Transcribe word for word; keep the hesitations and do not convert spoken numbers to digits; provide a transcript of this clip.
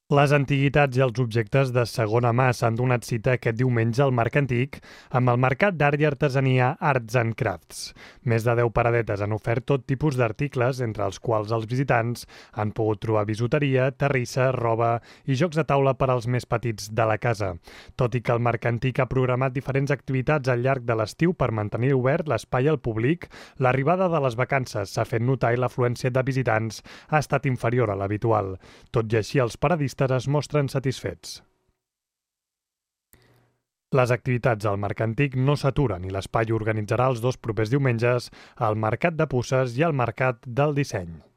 Les antiguitats i els objectes de segona mà s'han donat cita aquest diumenge al Marc Antic amb el Mercat d'Art i Artesania Arts and Crafts. Més de deu paradetes han ofert tot tipus d'articles, entre els quals els visitants han pogut trobar bisuteria, terrissa, roba i jocs de taula per als més petits de la casa. Tot i que el Marc Antic ha programat diferents activitats al llarg de l'estiu per mantenir obert l'espai al públic, l'arribada de les vacances s'ha fet notar i l'afluència de visitants ha estat inferior a l'habitual. Tot i així, els paradistes es mostren satisfets. Les activitats al Marc Antic no s'aturen i l'espai organitzarà els dos propers diumenges el Mercat de Puces i el Mercat del Disseny.